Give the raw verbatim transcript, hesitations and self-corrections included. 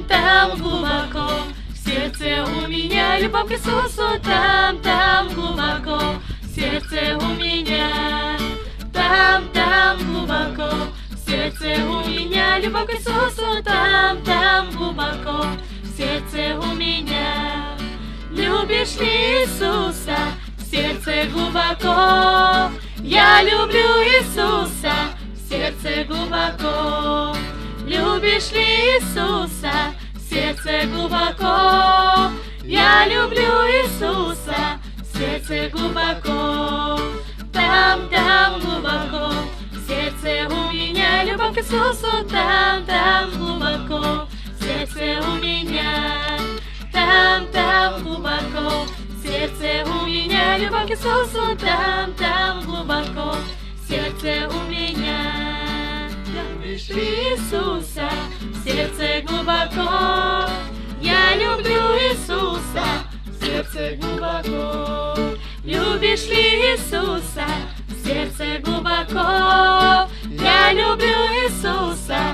там, там глубоко. В сердце у меня любовь к Иисусу, там, там глубоко. В сердце у меня, там, там глубоко. В сердце у меня любовь к Иисусу, там, там глубоко. В сердце у меня. Любишь ли Иисуса? В сердце глубоко. Я люблю Иисуса. В сердце глубоко. Любишь ли Иисуса? В сердце глубоко. Я люблю Иисуса. В сердце глубоко. Там, там глубоко. В сердце у меня любовь к Иисусу. Там, там глубоко. В сердце у меня. Там, там глубоко. В сердце у меня любовь к Иисусу. Там, там глубоко. В сердце у меня. Любишь ли Иисуса? В сердце глубоко. Я люблю Иисуса. В сердце глубоко. Любишь ли Иисуса? В сердце глубоко. Я люблю Иисуса.